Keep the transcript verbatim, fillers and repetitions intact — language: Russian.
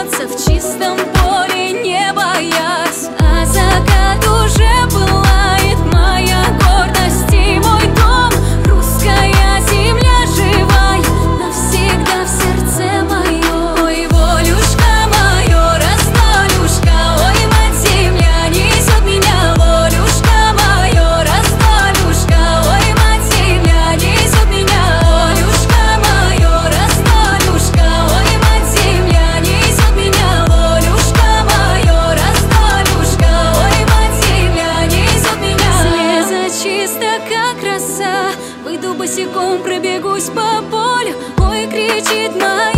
смеется в чистом поле, не боясь. А закат уже пылает, моя гордость и мой дом. Русская земля живая, навсегда в сердце моем. Ой, волюшка моё, раздолюшка, ой, мать земля несет меня. Волюшка моё, раздолюшка, ой, мать земля несет меня. Волюшка моё, раздолюшка, ой, мать земля несет меня. Волюшка моё, раздолюшка, ой, мать земля несет меня. Слеза чисто, как роса, выйду босиком, пробегусь по полю. Ой, кричит моя